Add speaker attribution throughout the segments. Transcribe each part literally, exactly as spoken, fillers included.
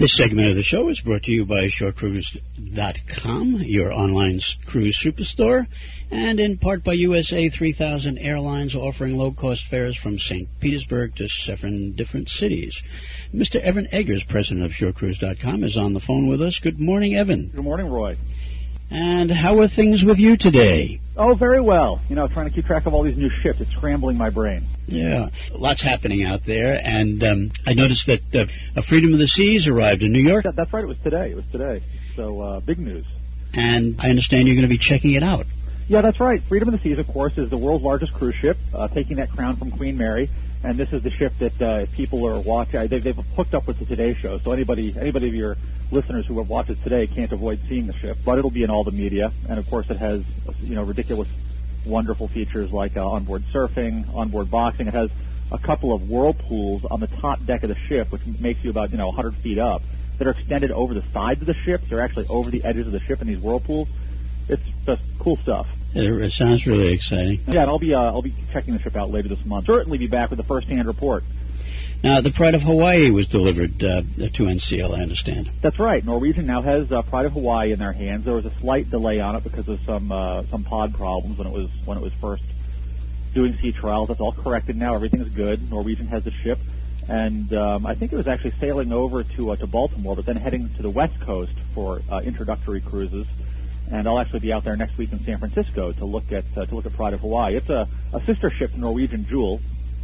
Speaker 1: This segment of the show is brought to you by shore cruise dot com, your online cruise superstore, and in part by U S A three thousand Airlines, offering low-cost fares from Saint Petersburg to seven different cities. Mister Evan Eggers, president of shore cruise dot com, is on the phone with us. Good morning, Evan.
Speaker 2: Good morning, Roy.
Speaker 1: And how are things with you today?
Speaker 2: Oh, very well. You know, trying to keep track of all these new ships. It's scrambling my brain.
Speaker 1: Yeah, lots happening out there. And um, I noticed that uh, a Freedom of the Seas arrived in New York.
Speaker 2: That, that's right. It was today. It was today. So, uh, big news.
Speaker 1: And I understand you're going to be checking it out.
Speaker 2: Yeah, that's right. Freedom of the Seas, of course, is the world's largest cruise ship, uh, taking that crown from Queen Mary. And this is the ship that uh, people are watching. They've, they've hooked up with the Today Show, so anybody anybody of your listeners who have watched it today can't avoid seeing the ship. But it'll be in all the media, and of course it has you know ridiculous, wonderful features like uh, onboard surfing, onboard boxing. It has a couple of whirlpools on the top deck of the ship, which makes you about you know one hundred feet up, that are extended over the sides of the ship. They're actually over the edges of the ship in these whirlpools. It's just cool stuff.
Speaker 1: It sounds really exciting.
Speaker 2: Yeah, and I'll be uh, I'll be checking the ship out later this month. Certainly be back with a first-hand report.
Speaker 1: Now, the Pride of Hawaii was delivered uh, to N C L, I understand.
Speaker 2: That's right. Norwegian now has uh, Pride of Hawaii in their hands. There was a slight delay on it because of some uh, some pod problems when it was when it was first doing sea trials. That's all corrected now. Everything is good. Norwegian has the ship, and um, I think it was actually sailing over to uh, to Baltimore, but then heading to the West Coast for uh, introductory cruises. And I'll actually be out there next week in San Francisco to look at uh, to look at Pride of Hawaii. It's a, a sister ship to Norwegian Jewel,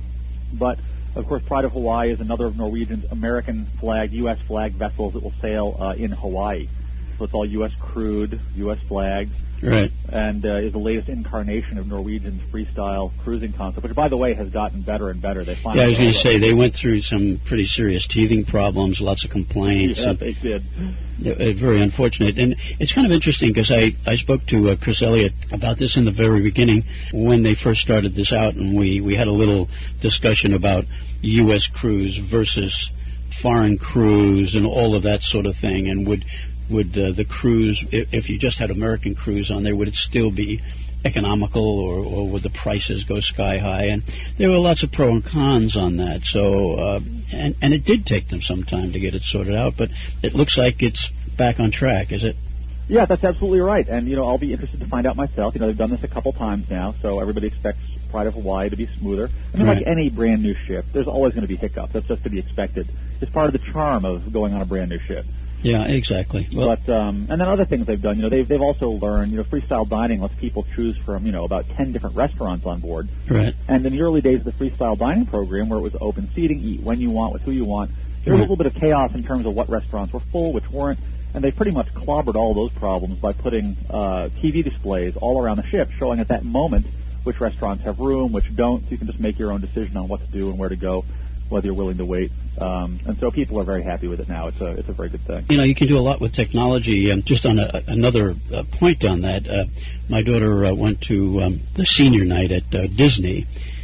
Speaker 2: but of course Pride of Hawaii is another of Norwegian's American flag, U S flag vessels that will sail uh, in Hawaii. So it's all U S crewed, U S flagged,
Speaker 1: right?
Speaker 2: And uh, is the latest incarnation of Norwegian's freestyle cruising concept, which by the way has gotten better and better. They finally
Speaker 1: yeah, I was going to say they went through some pretty serious teething problems, lots of complaints.
Speaker 2: Yeah, they did.
Speaker 1: Uh, very unfortunate. And it's kind of interesting because I, I spoke to uh, Chris Elliott about this in the very beginning when they first started this out, and we, we had a little discussion about U S crews versus foreign crews and all of that sort of thing. And would would uh, the cruise, if, if you just had American crews on there, would it still be economical, or, or would the prices go sky high? And there were lots of pros and cons on that. So, uh, and, and it did take them some time to get it sorted out, but it looks like it's back on track, is it?
Speaker 2: Yeah, that's absolutely right. And, you know, I'll be interested to find out myself. You know, they've done this a couple times now, so everybody expects Pride of Hawaii to be smoother. I mean, right. Like any brand new ship, there's always going to be hiccups. That's just to be expected. It's part of the charm of going on a brand new ship.
Speaker 1: Yeah, exactly.
Speaker 2: Well, but um, and then other things they've done, you know, they've they've also learned, you know, freestyle dining lets people choose from, you know, about ten different restaurants on board.
Speaker 1: Right.
Speaker 2: And in the early days of the freestyle dining program, where it was open seating, eat when you want, with who you want, there was right. a little bit of chaos in terms of what restaurants were full, which weren't, and they pretty much clobbered all those problems by putting uh, T V displays all around the ship, showing at that moment which restaurants have room, which don't, so you can just make your own decision on what to do and where to go, whether you're willing to wait. Um, and so people are very happy with it now. It's a it's a very good thing.
Speaker 1: You know, you can do a lot with technology. Um, just on a, another uh, point on that, uh, my daughter uh, went to um, the senior night at uh, Disney,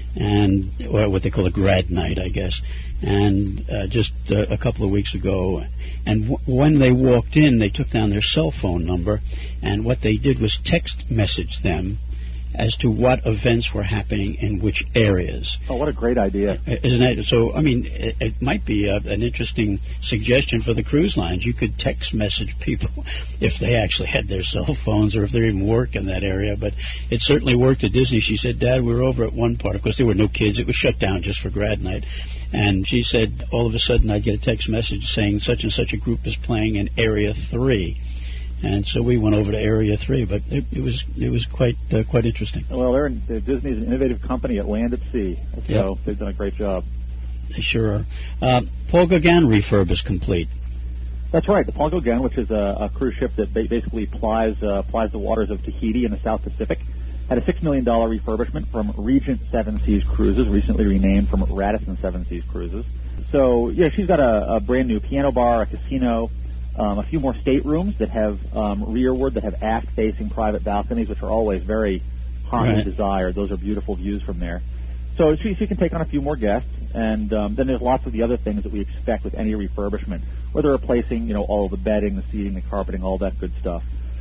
Speaker 1: and or what they call a grad night, I guess, and uh, just uh, a couple of weeks ago. And w- when they walked in, they took down their cell phone number, and what they did was text message them as to what events were happening in which areas.
Speaker 2: Oh, what a great idea.
Speaker 1: Isn't it? So, I mean, it, it might be a, an interesting suggestion for the cruise lines. You could text message people if they actually had their cell phones or if they even work in that area. But it certainly worked at Disney. She said, Dad, we were over at one part. Of course, there were no kids. It was shut down just for grad night. And she said, all of a sudden, I'd get a text message saying such and such a group is playing in Area three. And so we went over to Area Three, but it, it was it was quite uh, quite interesting.
Speaker 2: Well, they're in, uh, Disney's an innovative company at land at sea, so yep. They've done a great job.
Speaker 1: They sure are. Uh, Paul Gauguin refurb is complete.
Speaker 2: That's right. The Paul Gauguin, which is a, a cruise ship that ba- basically plies uh, plies the waters of Tahiti in the South Pacific, had a six million dollar refurbishment from Regent Seven Seas Cruises, recently renamed from Radisson Seven Seas Cruises. So yeah, she's got a, a brand new piano bar, a casino. Um, a few more staterooms that have um, rearward, that have aft-facing private balconies, which are always very hotly right. desired. Those are beautiful views from there. So she, she can take on a few more guests, and um, then there's lots of the other things that we expect with any refurbishment, whether replacing, you know, all the bedding, the seating, the carpeting, all that good stuff.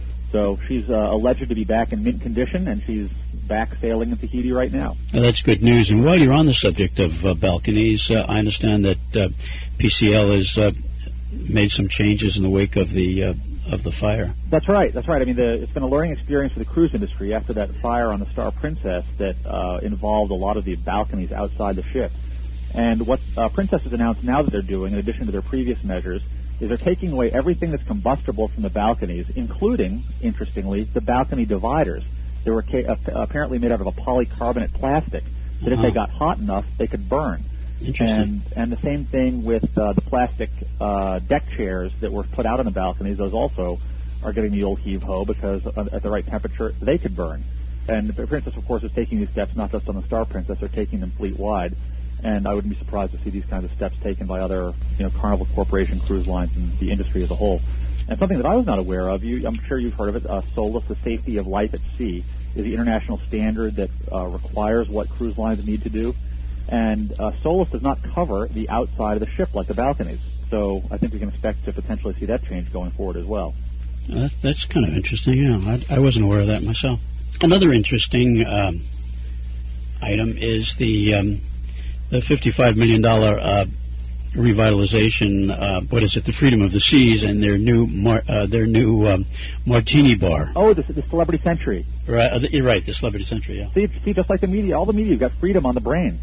Speaker 2: So she's uh, alleged to be back in mint condition, and she's back sailing in Tahiti right now.
Speaker 1: Well, that's good news. And while you're on the subject of uh, balconies, uh, I understand that uh, P C L is uh, made some changes in the wake of the uh, of the fire.
Speaker 2: That's right. That's right. I mean, the, it's been a learning experience for the cruise industry after that fire on the Star Princess that uh, involved a lot of the balconies outside the ship. And what uh, Princess has announced now that they're doing, in addition to their previous measures, is they're taking away everything that's combustible from the balconies, including, interestingly, the balcony dividers. They were ca- uh, apparently made out of a polycarbonate plastic that uh-huh. if they got hot enough, they could burn. And and the same thing with uh, the plastic uh, deck chairs that were put out on the balconies. Those also are getting the old heave-ho because at the right temperature, they could burn. And the Princess, of course, is taking these steps not just on the Star Princess, they're taking them fleet-wide. And I wouldn't be surprised to see these kinds of steps taken by other, you know, Carnival Corporation cruise lines and the industry as a whole. And something that I was not aware of, you, I'm sure you've heard of it, uh, SOLAS, the Safety of Life at Sea, is the international standard that uh, requires what cruise lines need to do. And uh, SOLAS does not cover the outside of the ship like the balconies. So I think we can expect to potentially see that change going forward as well.
Speaker 1: Uh, that's kind of interesting. Yeah, I, I wasn't aware of that myself. Another interesting um, item is the um, the fifty-five million dollars uh, revitalization. Uh, what is it? The Freedom of the Seas and their new mar- uh, their new um, martini bar.
Speaker 2: Oh, the, the Celebrity Century.
Speaker 1: Right, uh, the, you're right. The Celebrity Century. Yeah.
Speaker 2: See, see, just like the media, all the media, you've got freedom on the brain.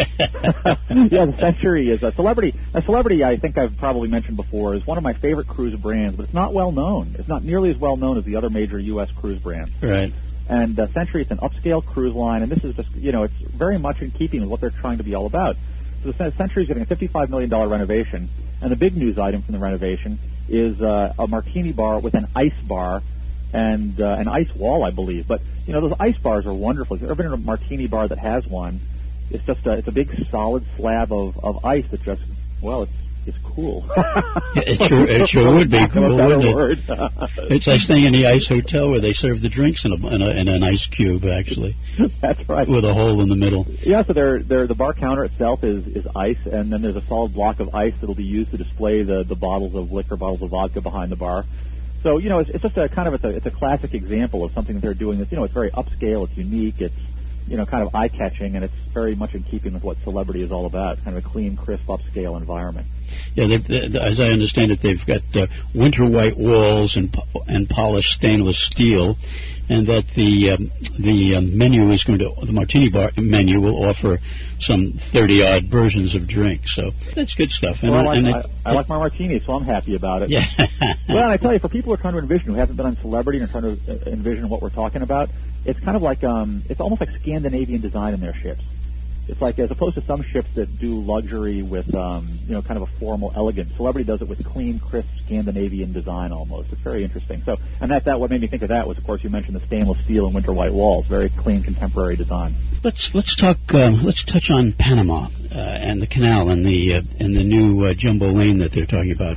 Speaker 2: Yeah, the Century is a celebrity. A celebrity, I think I've probably mentioned before, is one of my favorite cruise brands, but it's not well known. It's not nearly as well known as the other major U S cruise brands.
Speaker 1: Right.
Speaker 2: And uh, Century, it's an upscale cruise line, and this is just, you know, it's very much in keeping with what they're trying to be all about. So the Century is getting a fifty-five million dollars renovation, and the big news item from the renovation is uh, a martini bar with an ice bar and uh, an ice wall, I believe. But, you know, those ice bars are wonderful. If you've ever been in a martini bar that has one, it's just a, it's a big solid slab of, of ice that just, well, it's it's cool.
Speaker 1: it, sure, it sure would be cool, wouldn't it? It's like staying in the ice hotel where they serve the drinks in, a, in, a, in an ice cube, actually.
Speaker 2: That's right.
Speaker 1: With a hole in the middle.
Speaker 2: Yeah, so they're, they're, the bar counter itself is, is ice, and then there's a solid block of ice that will be used to display the, the bottles of liquor, bottles of vodka behind the bar. So, you know, it's, it's just a kind of, it's a, it's a classic example of something that they're doing that's, you know, it's very upscale, it's unique, it's, you know, kind of eye-catching, and it's very much in keeping with what Celebrity is all about, kind of a clean, crisp, upscale environment.
Speaker 1: Yeah, they, they, as I understand it, they've got uh, winter white walls and and polished stainless steel, and that the um, the um, menu is going to, the martini bar menu will offer some thirty-odd versions of drinks. So that's good stuff.
Speaker 2: And well, I, and I, I, I like my martini, so I'm happy about it.
Speaker 1: Yeah.
Speaker 2: Well, and I tell you, for people who are trying to envision, who haven't been on Celebrity and are trying to envision what we're talking about, it's kind of like, um, it's almost like Scandinavian design in their ships. It's like, as opposed to some ships that do luxury with, um, you know, kind of a formal, elegant, Celebrity does it with clean, crisp Scandinavian design almost. It's very interesting. So, and that, that what made me think of that was, of course, you mentioned the stainless steel and winter white walls. Very clean, contemporary design. Let's let's
Speaker 1: talk. Um, let's touch on Panama uh, and the canal and the uh, and the new uh, jumbo lane that they're talking about.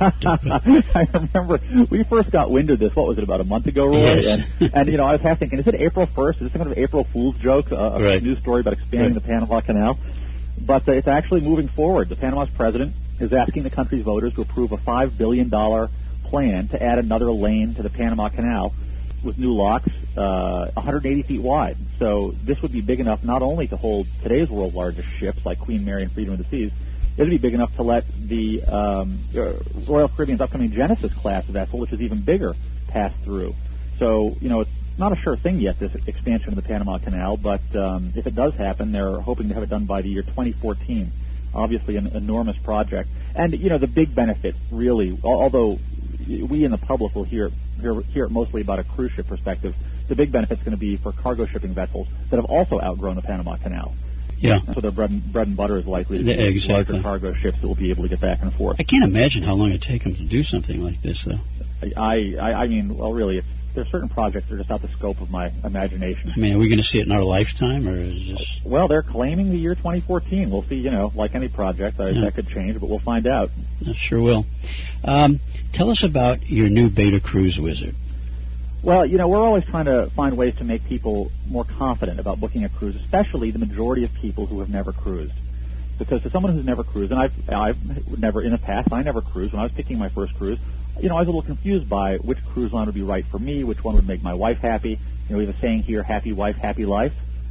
Speaker 2: I remember we first got wind of this. What was it, about a month ago, Roy?
Speaker 1: Yes.
Speaker 2: And, and you know, I was half thinking, is it April first? Is this some kind of April Fool's joke? Uh, a
Speaker 1: right.
Speaker 2: news story about expanding right. the Panama Canal? But uh, it's actually moving forward. The Panama's president is asking the country's voters to approve a five billion dollars plan to add another lane to the Panama Canal with new locks, uh, one hundred eighty feet wide. So this would be big enough not only to hold today's world's largest ships like Queen Mary and Freedom of the Seas, it would be big enough to let the um, Royal Caribbean's upcoming Genesis class vessel, which is even bigger, pass through. So, you know, it's not a sure thing yet, this expansion of the Panama Canal, but um, if it does happen, they're hoping to have it done by the year twenty fourteen. Obviously an enormous project. And, you know, the big benefit, really, although we in the public will hear, hear, hear it mostly about a cruise ship perspective, the big benefit is going to be for cargo shipping vessels that have also outgrown the Panama Canal.
Speaker 1: Yeah.
Speaker 2: So their bread and, bread and butter is likely to be
Speaker 1: yeah, exactly.
Speaker 2: larger cargo ships that will be able to get back and forth.
Speaker 1: I can't imagine how long it would take them to do something like this, though.
Speaker 2: I, I, I mean, well, really, it's, there are certain projects that are just out the scope of my imagination.
Speaker 1: I mean, are we going to see it in our lifetime, or is this...
Speaker 2: Well, they're claiming the year twenty fourteen. We'll see, you know, like any project, yeah. that could change, but we'll find out.
Speaker 1: That sure will. Um, tell us about your new Beta Cruise Wizard.
Speaker 2: Well, you know, we're always trying to find ways to make people more confident about booking a cruise, especially the majority of people who have never cruised. Because to someone who's never cruised, and I've, I've never, in the past, I never cruised. When I was picking my first cruise, you know, I was a little confused by which cruise line would be right for me, which one would make my wife happy. You know, we have a saying here, happy wife, happy life.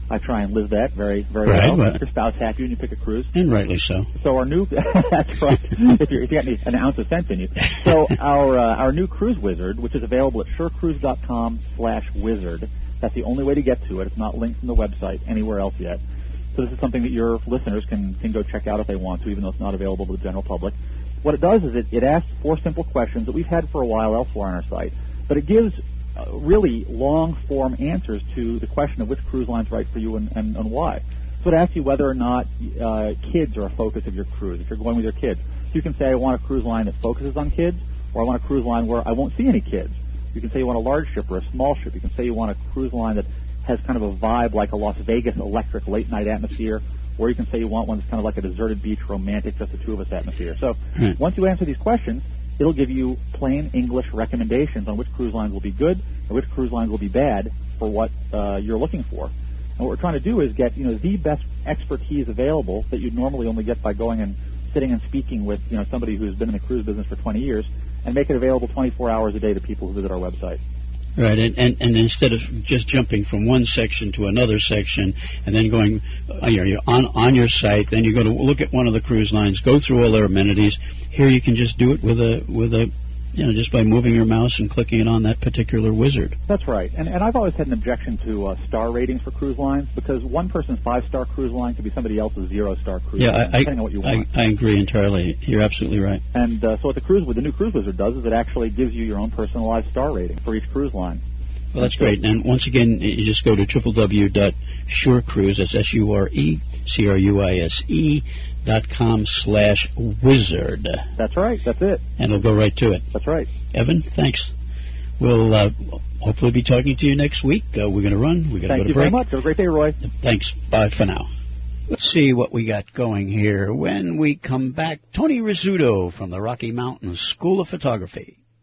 Speaker 2: I try and live that very, very
Speaker 1: right,
Speaker 2: well.
Speaker 1: well.
Speaker 2: Make your spouse happy when you pick a cruise.
Speaker 1: And rightly so.
Speaker 2: So our new, that's right, if, you're, if you got any, an ounce of sense in you. So our uh, our new cruise wizard, which is available at surecruise.com slash wizard, that's the only way to get to it. It's not linked from the website anywhere else yet. So this is something that your listeners can, can go check out if they want to, even though it's not available to the general public. What it does is it, it asks four simple questions that we've had for a while elsewhere on our site, but it gives uh, really long-form answers to the question of which cruise line's right for you and, and, and why. So it asks you whether or not uh, kids are a focus of your cruise, if you're going with your kids. So you can say, I want a cruise line that focuses on kids, or I want a cruise line where I won't see any kids. You can say you want a large ship or a small ship. You can say you want a cruise line that has kind of a vibe like a Las Vegas electric late-night atmosphere, or you can say you want one that's kind of like a deserted beach romantic, just the two of us atmosphere. So hmm. once you answer these questions, it'll give you plain English recommendations on which cruise lines will be good and which cruise lines will be bad for what uh, you're looking for. And what we're trying to do is get, you know, the best expertise available that you'd normally only get by going and sitting and speaking with, you know, somebody who's been in the cruise business for twenty years, and make it available twenty-four hours a day to people who visit our website.
Speaker 1: Right, and, and, and instead of just jumping from one section to another section and then going uh, you're, you're on, on your site, then you're going to look at one of the cruise lines, go through all their amenities. Here you can just do it with a, with a, you know, just by moving your mouse and clicking it on that particular wizard.
Speaker 2: That's right. And, and I've always had an objection to uh, star ratings for cruise lines, because one person's five-star cruise line could be somebody else's zero-star cruise
Speaker 1: yeah,
Speaker 2: line,
Speaker 1: I,
Speaker 2: depending on what you want.
Speaker 1: I, I agree entirely. You're absolutely right.
Speaker 2: And uh, so what the cruise, what the new Cruise Wizard does is it actually gives you your own personalized star rating for each cruise line.
Speaker 1: Well, that's great. And once again, you just go to w w w dot sure cruise, that's S U R E C R U I S E, dot com slash wizard.
Speaker 2: That's right. That's it.
Speaker 1: And it'll go right to it.
Speaker 2: That's right.
Speaker 1: Evan, thanks. We'll uh, hopefully be talking to you next week. Uh, we're going to run. We're going to go to break.
Speaker 2: Thank you very much. Have a great day, Roy.
Speaker 1: Thanks. Bye for now. Let's see what we got going here. When we come back, Tony Rizzuto from the Rocky Mountain School of Photography.